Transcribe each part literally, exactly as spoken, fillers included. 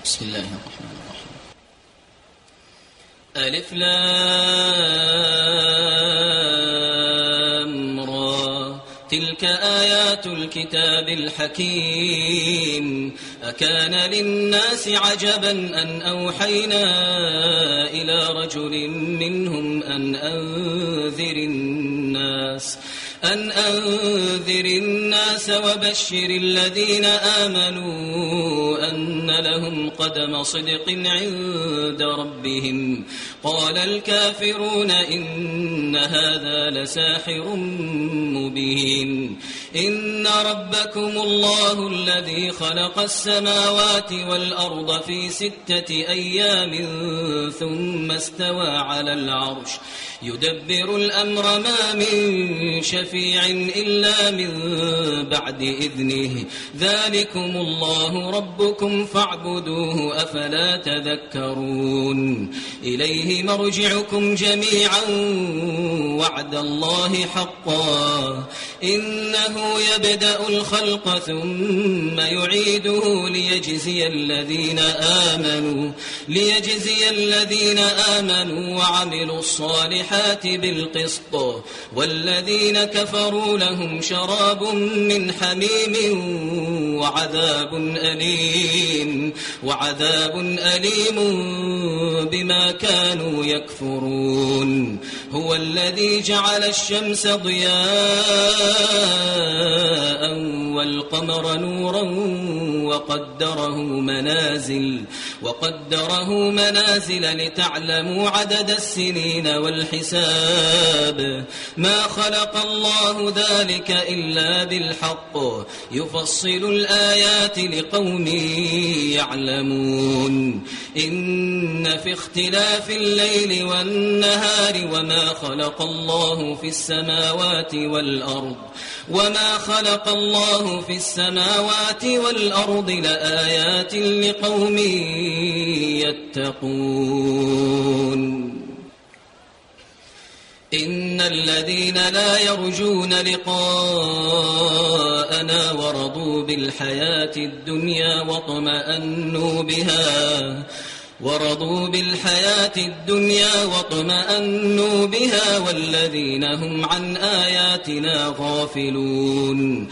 بسم الله الرحمن الرحيم. ألف لام را تلك آيات الكتاب الحكيم. أكان للناس عجبا أن أوحينا إلى رجل منهم أن أنذر الناس أن أنذر الناس وبشر الذين آمنوا أن لهم قدم صدق عند ربهم. قال الكافرون إن هذا لساحر مبين. إن ربكم الله الذي خلق السماوات والأرض في ستة أيام ثم استوى على العرش يدبر الأمر ما من شفيع إلا من بعد إذنه. ذلكم الله ربكم فاعبدوه أفلا تذكرون. إليه مرجعكم جميعا وعد الله حقا إنه يبدأ الخلق ثم يعيده ليجزي الذين آمنوا ليجزي الذين آمنوا وعملوا الصالحات بالقسط والذين كفروا لهم شراب من حميم وعذاب أليم وعذاب أليم بما كانوا يكفرون. هو الذي جعل الشمس ضياء والقمر نورا وقدره منازل وقدره منازل لتعلموا عدد السنين والحساب. ما خلق الله ذلك إلا بالحق يفصل الآيات لقوم يعلمون. إن في اختلاف الليل والنهار وما خلق الله في السماوات والأرض وما خلق الله في السماوات والأرض لآيات لقوم يتقون. إن الذين لا يرجون لقاءنا ورضوا بالحياة الدنيا واطمأنوا بها ورضوا بالحياة الدنيا واطمأنوا بها والذين هم عن آياتنا غافلون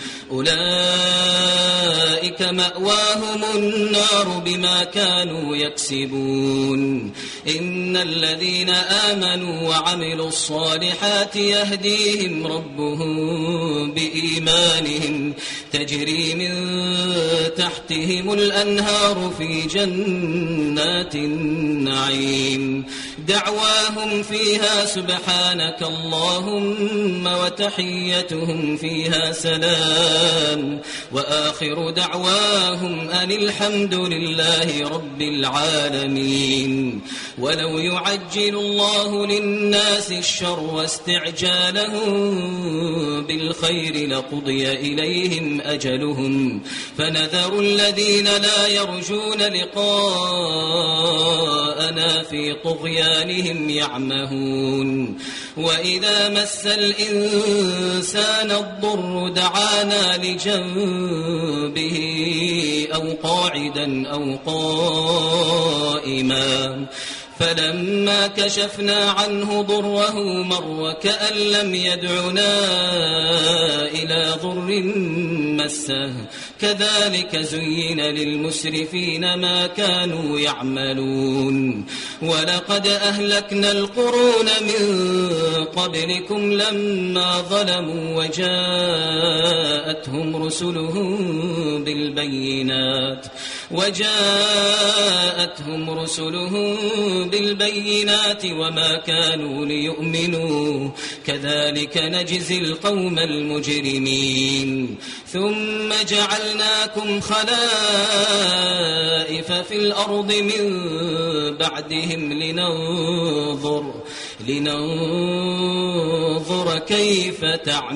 أولئك مأواهم النار بما كانوا يكسبون. إن الذين آمنوا وعملوا الصالحات يهديهم ربهم بإيمانهم تجري من تحتهم الأنهار في جنات النعيم. دعواهم فيها سبحانك اللهم وتحيتهم فيها سلام وآخر دعواهم أن الحمد لله رب العالمين. ولو يعجل الله للناس الشر واستعجالهم بالخير لقضي إليهم أجلهم فنذر الذين لا يرجون لقاءنا في طغيانهم يعمهون. وإذا مس الإنسان الضر دعانا لجنبه أو قاعدا أو قائما فلما كشفنا عنه ضره مر كأن لم يدعنا إلى ضر مسه. كذلك زين للمسرفين ما كانوا يعملون. ولقد أهلكنا القرون من قبلكم لما ظلموا وجاءتهم رسلهم بالبينات وجاءتهم رسلهم بالبينات وما كانوا ليؤمنوا كذلك نجزي القوم المجرمين. ثم جعلناكم خلائف في الأرض من بعدهم لننظر لننظر كيف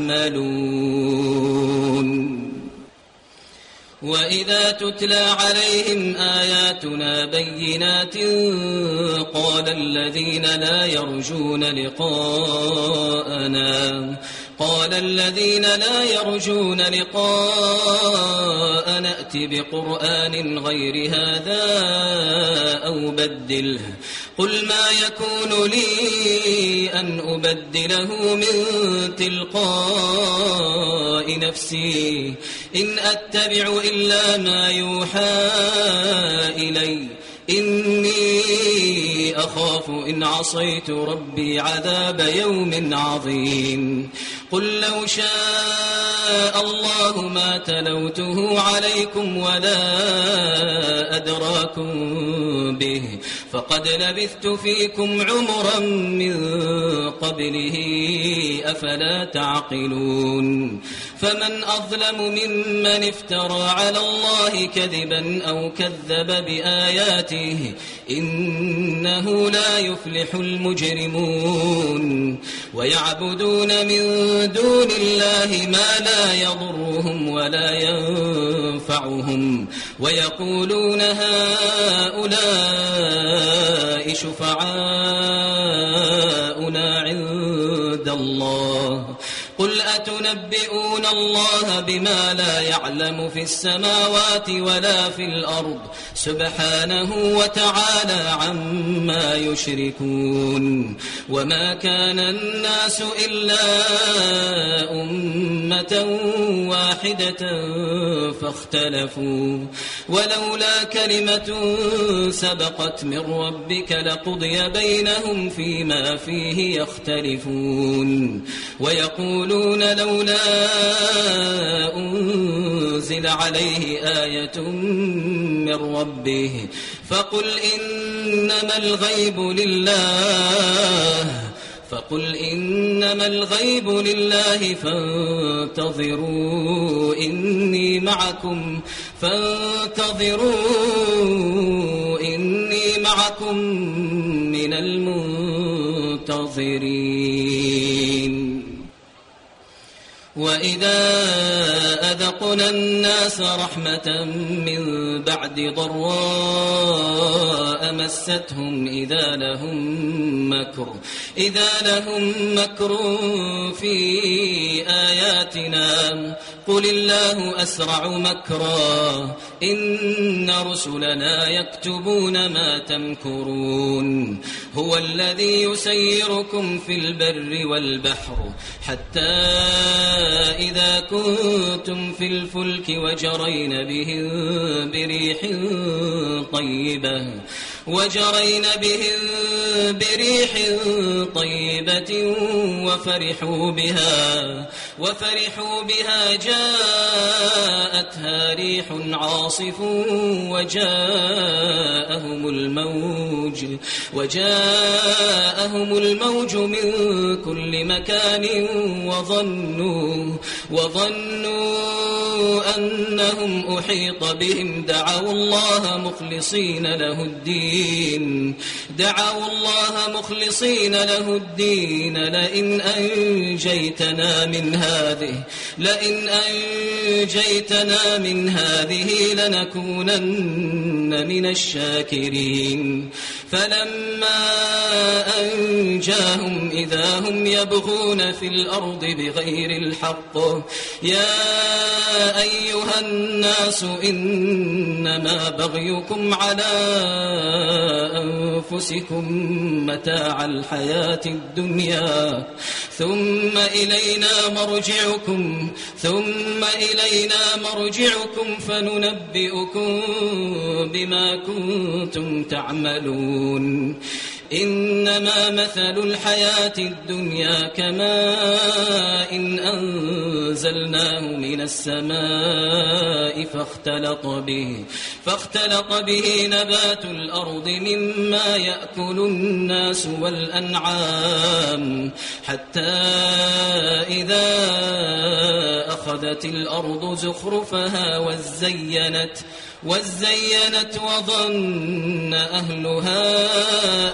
تعملون. وإذا تتلى عليهم آياتنا بينات قال الذين لا يرجون لقاءنا قال الذين لا يرجون لقاء نأت بقرآن غير هذا أو بدله قل ما يكون لي أن أبدله من تلقاء نفسي إن أتبع إلا ما يوحى إلي إني أخاف إن عصيت ربي عذاب يوم عظيم قل لو شاء الله ما تلوته عليكم ولا أدراكم به فقد لبثت فيكم عمرا من قبله أفلا تعقلون فمن أظلم ممن افترى على الله كذبا أو كذب بآياته إنه لا يفلح المجرمون ويعبدون من دون الله ما لا يضرهم ولا ينفعهم ويقولون هؤلاء شفعاؤنا عند الله قل أتنبئون الله بما لا يعلم في السماوات ولا في الأرض سبحانه وتعالى عما يشركون وما كان الناس إلا أمة واحدة فاختلفوا ولولا كلمة سبقت من ربك لقضي بينهم فيما فيه يختلفون ويقولون لولا أنزل عليه آية من ربه فقل إنما الغيب لله فقل إنما الغيب لله فانتظروا إني معكم فانتظروا إني معكم من المنتظرين وإذا أذقنا الناس رحمة من بعد ضراء مستهم إذا لهم مكر إذا لهم مكر في آياتنا قل الله أسرع مكرا إن رسلنا يكتبون ما تمكرون هو الذي يسيركم في البر والبحر حتى إذا كنتم في الفلك وجرين بهم بريح طيبة وجرين بهم بريح طيبة وفرحوا بها وفرحوا بها جاءتها ريح عاصف وجاءهم الموج وجاءهم الموج من كل مكان وظنوا وظنوا أنهم أحيط بهم دعوا الله مخلصين له الدين دعوا الله مخلصين له الدين لئن أنجيتنا من هذه لئن أنجيتنا من هذه لنكونن من الشاكرين فلما أنجاهم إذا هم يبغون في الأرض بغير الحق يا أيها الناس إنما بغيكم على أنفسكم متاع الحياة الدنيا ثم إلينا مرجعكم ثم إلينا مرجعكم فننبئكم بما كنتم تعملون إنما مثل الحياة الدنيا كماء إن أنزلناه من السماء فاختلط به فاختلط به نبات الأرض مما يأكل الناس والأنعام حتى إذا أخذت الأرض زخرفها وزينت وزينت وظن أهلها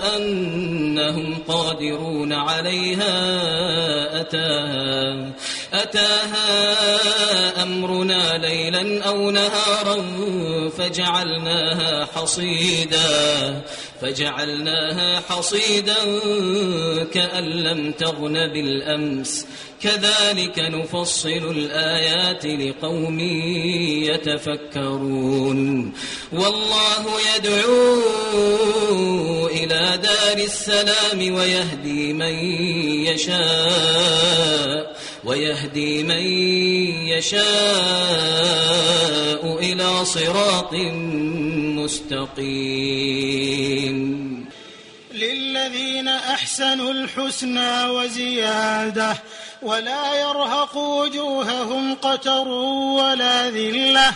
أنهم قادرون عليها أتاها أتاها أمرنا ليلا أو نهارا فجعلناها حصيدا فجعلناها حصيدا كأن لم تغن بالأمس كذلك نفصل الآيات لقوم يتفكرون والله يدعو إلى دار السلام ويهدي من يشاء ويهدي من يشاء إلى صراط مستقيم للذين أحسنوا الحسنى وزيادة ولا يرهق وجوههم قتر ولا ذلة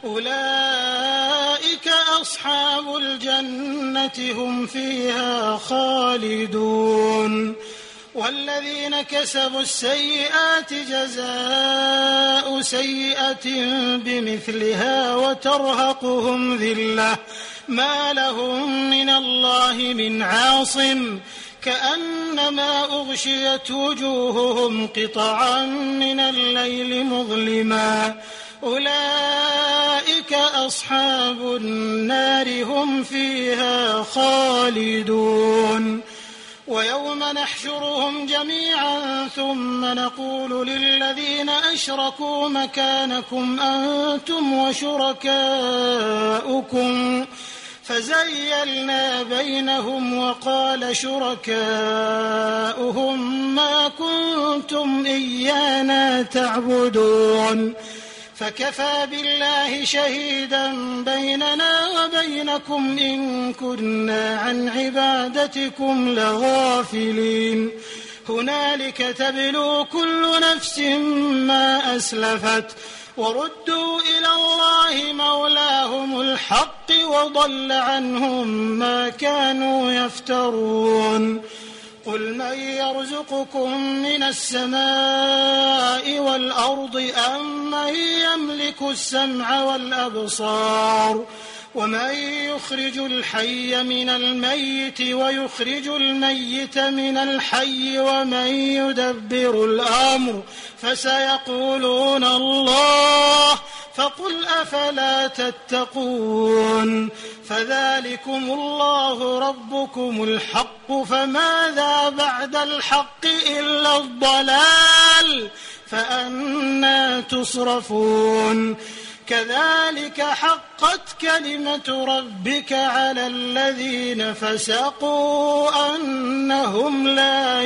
أولئك أصحاب الجنة هم فيها خالدون والذين كسبوا السيئات جزاء سيئة بمثلها وترهقهم ذلة ما لهم من الله من عاصم كأنما أغشيت وجوههم قطعا من الليل مظلما أولئك أصحاب النار هم فيها خالدون ويوم نحشرهم جميعا ثم نقول للذين أشركوا مكانكم أنتم وشركاؤكم فزيلنا بينهم وقال شركاؤهم ما كنتم إيانا تعبدون فكفى بالله شهيدا بيننا وبينكم إن كنا عن عبادتكم لغافلين هنالك تبلو كل نفس ما أسلفت وردوا إلى الله مولاهم الحق وضل عنهم ما كانوا يفترون قل من يرزقكم من السماء والأرض أم من يملك السمع والأبصار ومن يخرج الحي من الميت ويخرج الميت من الحي ومن يدبر الأمر فسيقولون الله فقل أفلا تتقون فذلكم الله ربكم الحق فماذا بعد الحق إلا الضلال فأنى تصرفون كذلك حقت كلمة ربك على الذين فسقوا أنهم لا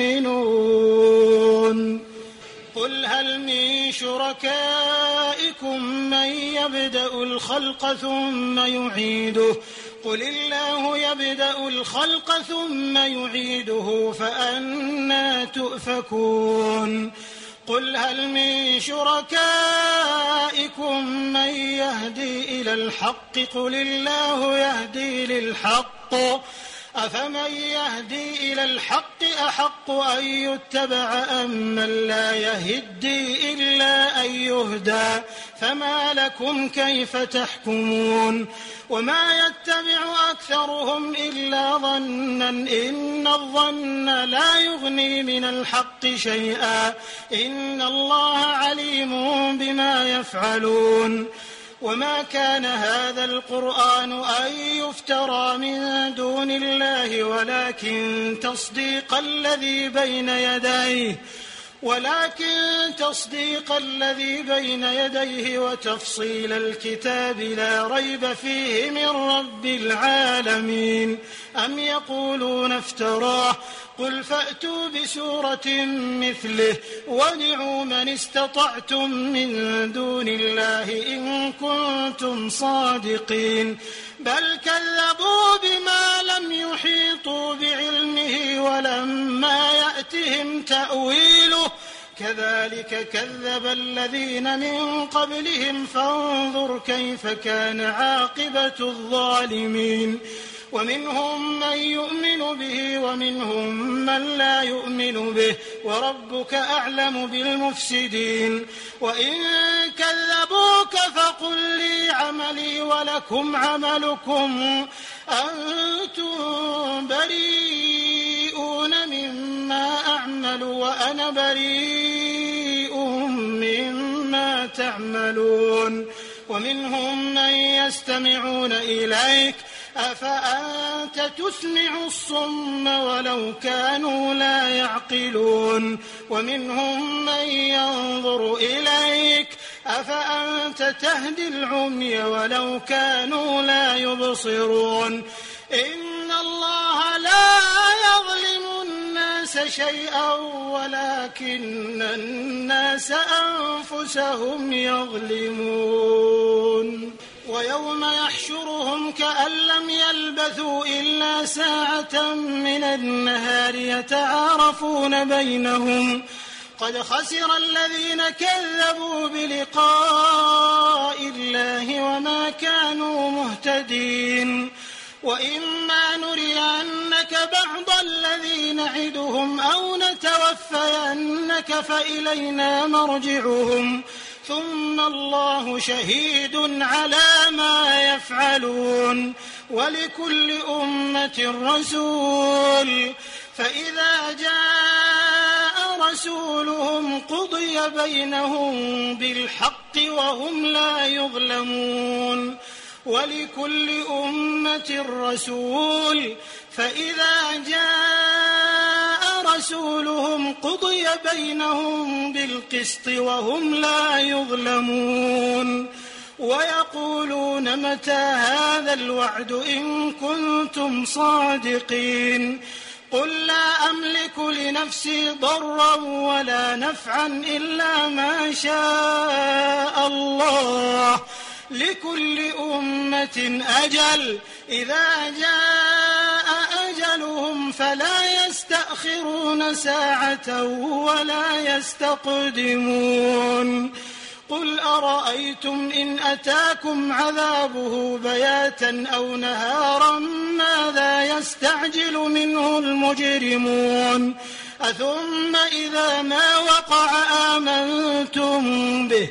يؤمنون قل هل من شركائكم من يبدأ الخلق ثم يعيده قل الله يبدأ الخلق ثم يعيده فأنى تؤفكون قل هل من شركائكم من يهدي إلى الحق قل الله يهدي للحق أفمن يهدي إلى الحق أحق أن يتبع أم من لا يهدي إلا أن يهدى فما لكم كيف تحكمون وما يتبع أكثرهم إلا ظنا إن الظن لا يغني من الحق شيئا إن الله عليم بما يفعلون وما كان هذا القرآن أن يفترى من دون الله ولكن تصديق الذي بين يديه ولكن تصديق الذي بين يديه وتفصيل الكتاب لا ريب فيه من رب العالمين أم يقولون افتراه قل فأتوا بسورة مثله وادعوا من استطعتم من دون الله إن كنتم صادقين بل كذبوا بما لم يحيطوا بعلمه ولما يأتهم تأويله كذلك كذب الذين من قبلهم فانظر كيف كان عاقبة الظالمين ومنهم من يؤمن به ومنهم من لا يؤمن به وربك أعلم بالمفسدين وإن كذبوك فقل لي عملي ولكم عملكم أنتم بريئون مما أعمل وأنا بريء يعملون ومنهم من يستمعون إليك أفأنت تسمع الصم ولو كانوا لا يعقلون ومنهم من ينظر إليك أفأنت تهدي العمي ولو كانوا لا يبصرون إن الله لا يظلم الناس شيئا ولكن الناس أنفسهم يظلمون ويوم يحشرهم كأن لم يلبثوا إلا ساعة من النهار يتعارفون بينهم قد خسر الذين كذبوا بلقاء الله وما كانوا مهتدين وإما نرينك بعض الذي نعدهم أو نتوفينك فإلينا مرجعهم ثم الله شهيد على ما يفعلون ولكل أمة رسول فإذا جاء رسولهم قضي بينهم بالحق وهم لا يظلمون ولكل أمة رسول فإذا جاء رسولهم قضي بينهم بالقسط وهم لا يظلمون ويقولون متى هذا الوعد إن كنتم صادقين قل لا أملك لنفسي ضرا ولا نفعا إلا ما شاء الله لكل أمة أجل إذا جاء أجلهم فلا يستأخرون ساعة ولا يستقدمون قل أرأيتم إن أتاكم عذابه بياتا أو نهارا ماذا يستعجل منه المجرمون أثم إذا ما وقع آمنتم به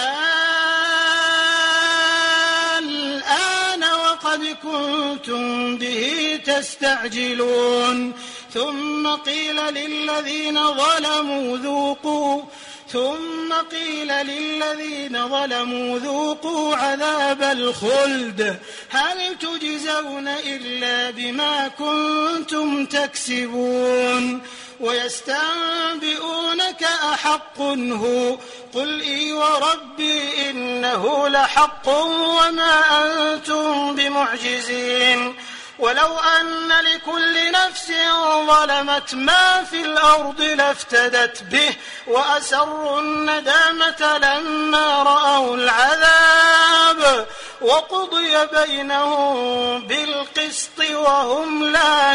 الآن وقد كنتم به تستعجلون ثم قيل للذين ظلموا ذوقوا ثم قيل للذين ظلموا ذوقوا عذاب الخلد هل تجزون إلا بما كنتم تكسبون ويستنبئونك أحق هو قل إي وربي إنه لحق وما أنتم بمعجزين ولو أن لكل نفس ظلمت ما في الأرض لافتدت به وأسروا الندامة لما رأوا العذاب وقضي بينهم بالقسط وهم لا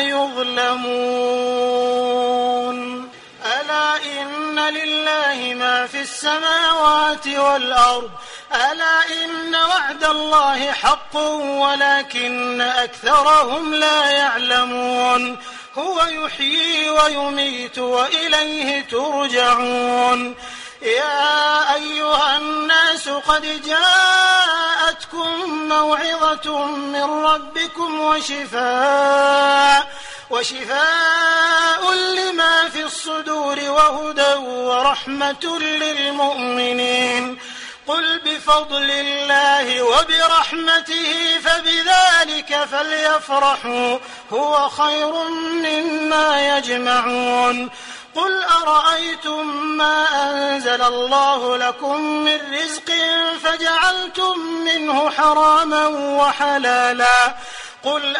يظلمون ألا إن لله ما في السماوات والأرض ألا إن وعد الله حق ولكن أكثرهم لا يعلمون هو يحيي ويميت وإليه ترجعون يا أيها الناس قد جاءتكم موعظة من ربكم وشفاء وشفاء لما في الصدور وهدى ورحمة للمؤمنين قل بفضل الله وبرحمته فبذلك فليفرحوا هو خير مما يجمعون قل أرأيتم ما أنزل الله لكم من رزق فجعلتم منه حراما وحلالا قل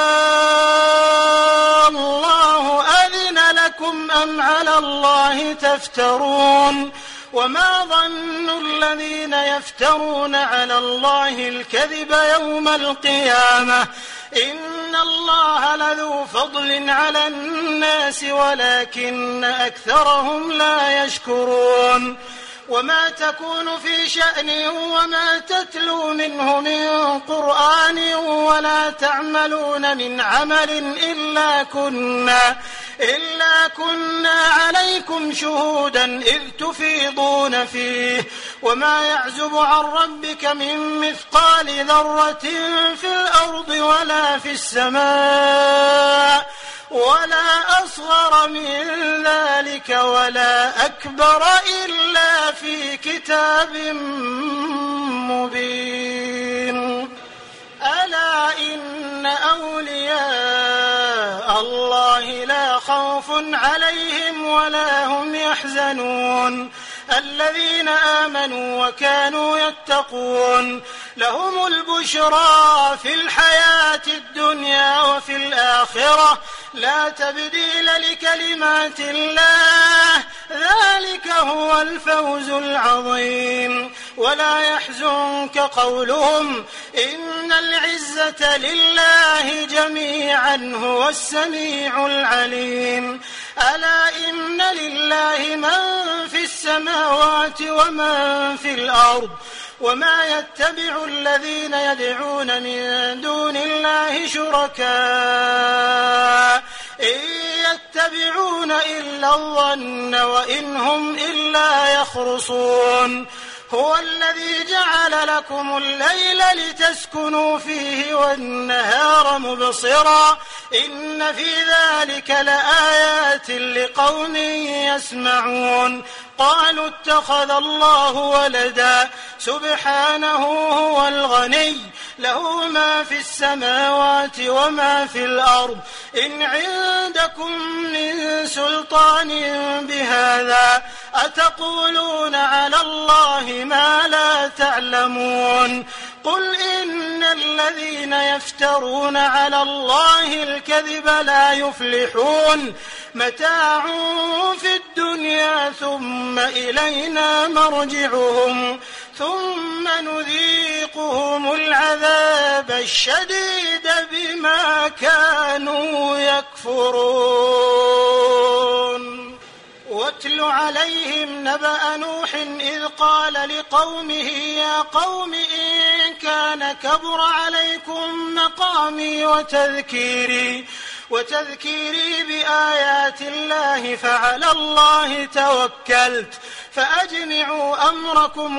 آه الله أذن لكم أم على الله تفترون وما ظن الذين يفترون على الله الكذب يوم القيامة إن الله لذو فضل على الناس ولكن أكثرهم لا يشكرون وما تكون في شأن وما تتلو منه من قرآن ولا تعملون من عمل إلا كنا إلا كنا عليكم شهودا إذ تفيضون فيه وما يعزب عن ربك من مثقال ذرة في الأرض ولا في السماء ولا أصغر من ذلك ولا أكبر إلا في كتاب مبين. ألا إن أولياء الله لا خوف عليهم ولا هم يحزنون الذين آمنوا وكانوا يتقون لهم البشرى في الحياة الدنيا وفي الآخرة لا تبديل لكلمات الله ذلك هو الفوز العظيم. ولا يحزنك قولهم إن العزة لله جميعا هو السميع العليم. ألا إن لله من في السماوات ومن في الأرض وما يتبع الذين يدعون من دون الله شركاء إن يتبعون إلا الظن وإن هم إلا يخرصون. هو الذي جعل لكم الليل لتسكنوا فيه والنهار مبصرا إن في ذلك لآيات لقوم يسمعون. قالوا اتخذ الله ولدا سبحانه هو الغني له ما في السماوات وما في الأرض إن عندكم من سلطان بهذا أتقولون على الله ما لا تعلمون. قل إن الذين يفترون على الله الكذب لا يفلحون متاع في الدنيا ثم إلينا مرجعهم ثم نذيقهم العذاب الشديد بما كانوا يكفرون. واتل عليهم نبأ نوح إذ قال لقومه يا قوم إن كان كبر عليكم مقامي وتذكيري وتذكيري بآيات الله فعلى الله توكلت فأجمعوا أمركم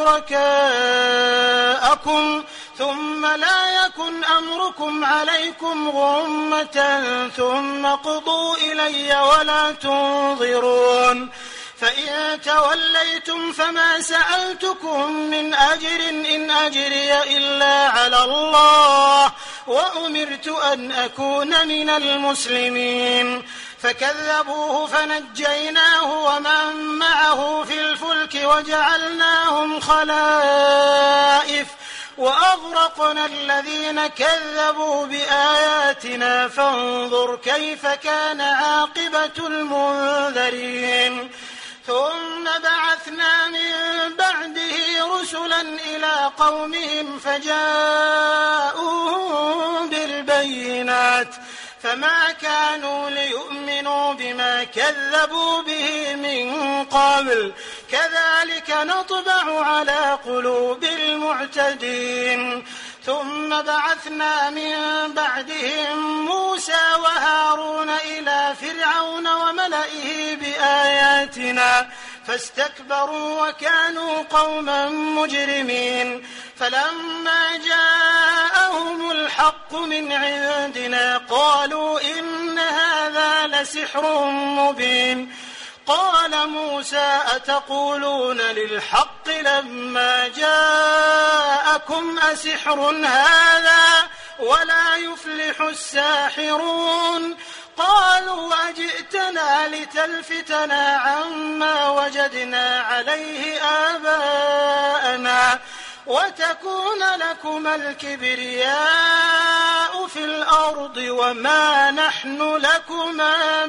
وشركاءكم ثم لا يكن أمركم عليكم غمة ثم قضوا إلي ولا تنظرون. فإن توليتم فما سألتكم من أجر إن أجري إلا على الله وأمرت أن أكون من المسلمين. فكذبوه فنجيناه ومن معه في الفلك وجعلناهم خلائف وأغرقنا الذين كذبوا بآياتنا فانظر كيف كان عاقبة المنذرين. ثم بعثنا من بعده رسلا إلى قومهم فجاءوهم بالبينات فما كانوا ليؤمنوا بما كذبوا به من قبل كذلك نطبع على قلوب المعتدين. ثم بعثنا من بعدهم موسى وهارون إلى فرعون وملئه بآياتنا فاستكبروا وكانوا قوما مجرمين. فلما جاءهم الحق من عندنا قالوا إن هذا لسحر مبين. قال موسى أتقولون للحق لما جاءكم أسحر هذا ولا يفلح الساحرون. قالوا أجئتنا لتلفتنا عما وجدنا عليه آباءنا وتكون لكما الكبرياء في الأرض وما نحن لكما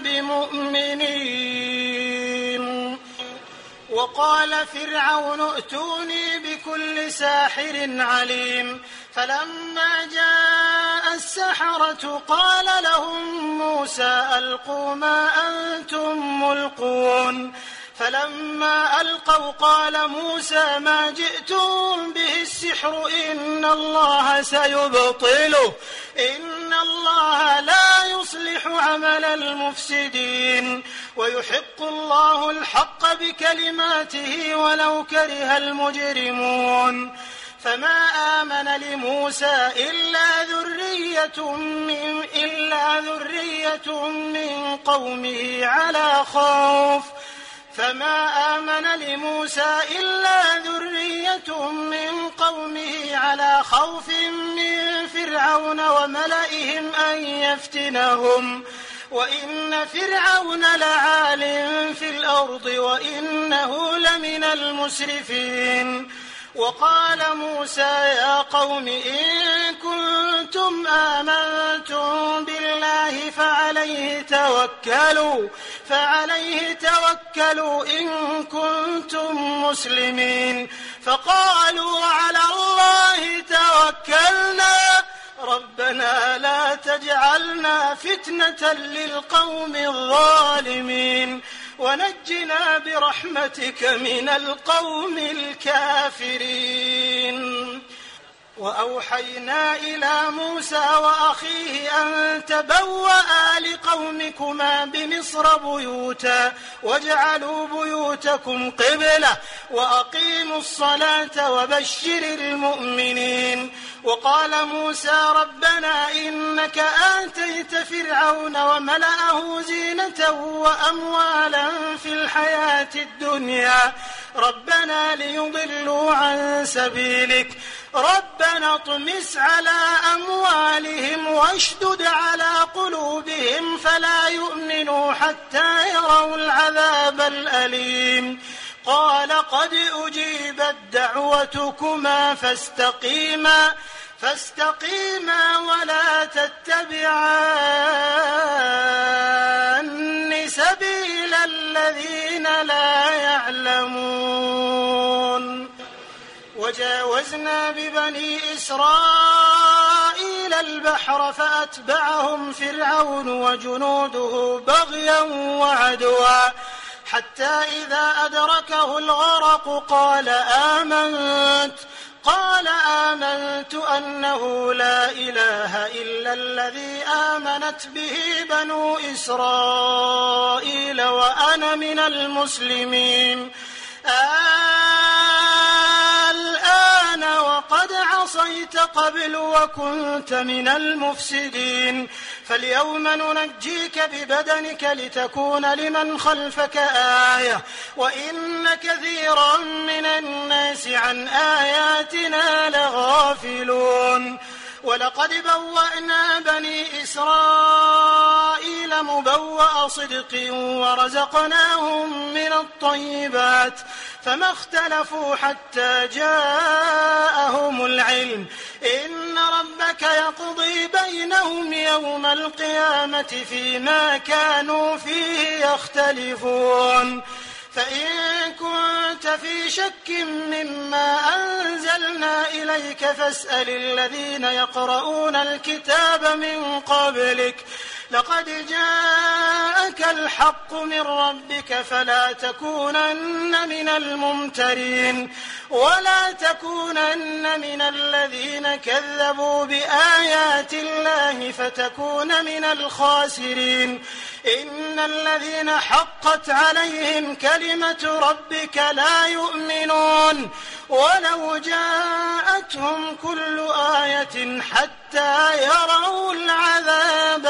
بمؤمنين. وقال فرعون ائتوني بكل ساحر عليم. فلما جاء السحرة قال لهم موسى ألقوا ما أنتم ملقون. فلما ألقوا قال موسى ما جئتم به السحر إن الله سيبطله إن الله لا يصلح عمل المفسدين ويحق الله الحق بكلماته ولو كره المجرمون. فما آمن لموسى إلا ذرية من, إلا ذرية من قومه على خوف فما آمن لموسى إلا ذرية من قومه على خوف من فرعون وملئهم أن يفتنهم وإن فرعون لعال في الأرض وإنه لمن المسرفين. وقال موسى يا قوم إن كنتم آمنتم بالله فعليه توكلوا فعليه توكلوا إن كنتم مسلمين. فقالوا على الله توكلنا ربنا لا تجعلنا فتنة للقوم الظالمين ونجنا برحمتك من القوم الكافرين. وأوحينا إلى موسى وأخيه أن تبوأ لقومكما بمصر بيوتا واجعلوا بيوتكم قبلة وأقيموا الصلاة وبشر المؤمنين. وقال موسى ربنا إنك آتيت فرعون وملأه زينة وأموالا في الحياة الدنيا ربنا ليضلوا عن سبيلك ربنا اطمس على أموالهم واشدد على قلوبهم فلا يؤمنوا حتى يروا العذاب الأليم. قال قد أجيبت دعوتكما فاستقيما فاستقيما ولا تتبعان سبيل الذين لا يعلمون. وجاوزنا ببني إسرائيل البحر فأتبعهم فرعون وجنوده بغيا وعدوا حتى إذا أدركه الغرق قال آمنت قال آمنت أنه لا إله إلا الذي آمنت به بنو إسرائيل وأنا من المسلمين. الآن وقد عصيت قبل وكنت من المفسدين فاليوم ننجيك ببدنك لتكون لمن خلفك آية وإن كثيرا من الناس عن آياتنا لغافلون. ولقد بوأنا بني إسرائيل مبوأ صدق ورزقناهم من الطيبات فما اختلفوا حتى جاءهم العلم إن ربك يقضي بينهم يوم القيامة فيما كانوا فيه يختلفون. فإن كنت في شك مما أنزلنا إليك فاسأل الذين يقرؤون الكتاب من قبلك لقد جاءك الحق من ربك فلا تكونن من الممترين ولا تكونن من الذين كذبوا بآيات الله فتكون من الخاسرين. إن الذين حقت عليهم كلمة ربك لا يؤمنون ولو جاءتهم كل آية حتى يروا العذاب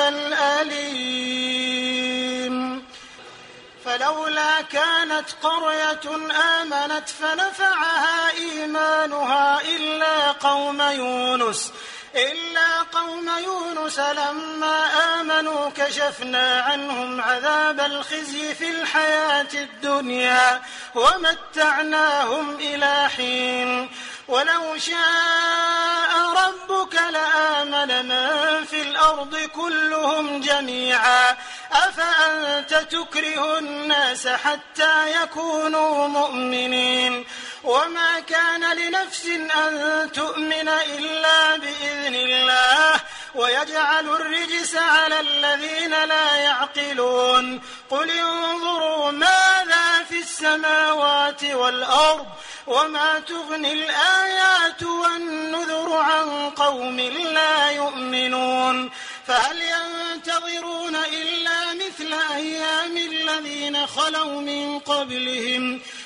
الأليم. فلولا كانت قرية آمنت فنفعها إيمانها إلا قوم يونس إلا قوم يونس لما آمنوا كشفنا عنهم عذاب الخزي في الحياة الدنيا ومتعناهم إلى حين. ولو شاء ربك لآمن من في الأرض كلهم جميعا أفأنت تكره الناس حتى يكونوا مؤمنين. وما كان لنفس أن تؤمن إلا بإذن الله ويجعل الرجس على الذين لا يعقلون. قل انظروا ماذا في السماوات والأرض وما تغني الآيات والنذر عن قوم لا يؤمنون. فهل ينتظرون إلا مثل أيام الذين خلوا من قبلهم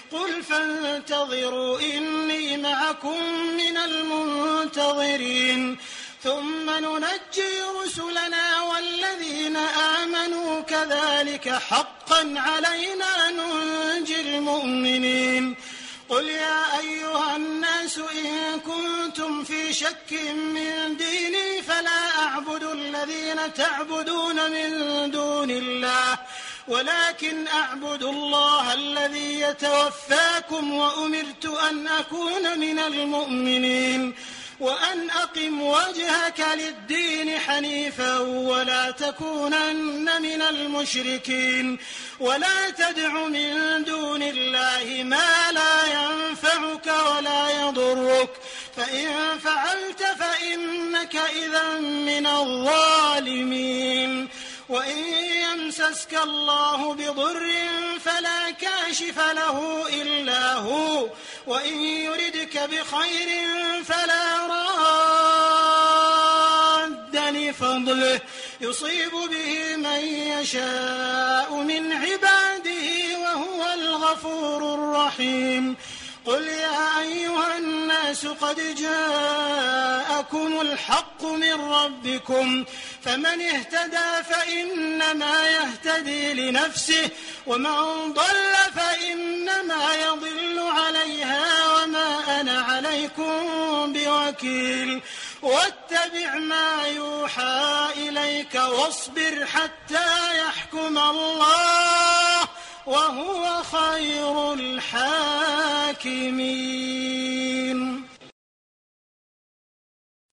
قل فانتظروا إني معكم من المنتظرين ثم ننجي رسلنا والذين آمنوا كذلك حقا علينا ننجي المؤمنين قل يا أيها الناس إن كنتم في شك من ديني فلا أعبد الذين تعبدون من دون الله ولكن أعبد الله الذي يتوفاكم وأمرت أن أكون من المؤمنين وأن أقم وجهك للدين حنيفا ولا تكونن من المشركين ولا تدع من دون الله ما لا ينفعك ولا يضرك فإن فعلت فإنك إذا من الظالمين وإن يمسسك الله بضر فلا كاشف له إلا هو وإن يردك بخير فلا راد لفضله يصيب به من يشاء من عباده وهو الغفور الرحيم قل يا أيها الناس قد جاءكم الحق من ربكم فمن اهتدى فإنما يهتدي لنفسه ومن ضل فإنما يضل عليها وما أنا عليكم بوكيل واتبع ما يوحى إليك واصبر حتى يحكم الله وهو خير الحاكمين.